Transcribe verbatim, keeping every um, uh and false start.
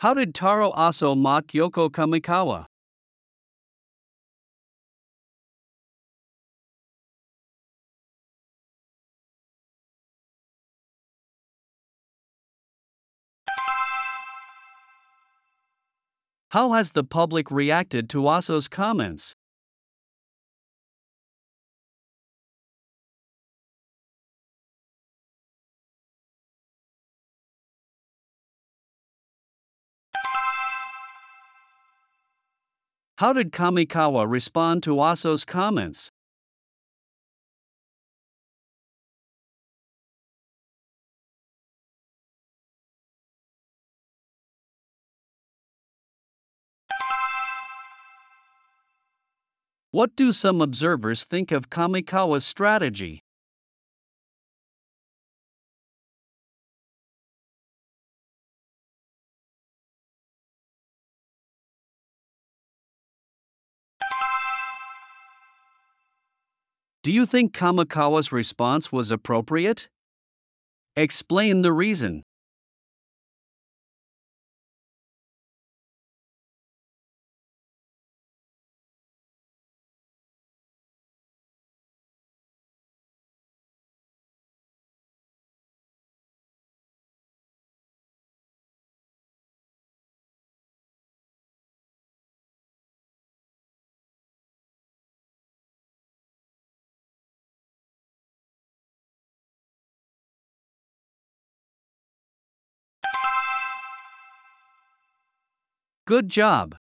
How did Taro Aso mock Yoko Kamikawa? How has the public reacted to Aso's comments? How did Kamikawa respond to Aso's comments? What do some observers think of Kamikawa's strategy? Do you think Kamikawa's response was appropriate? Explain the reason. Good job!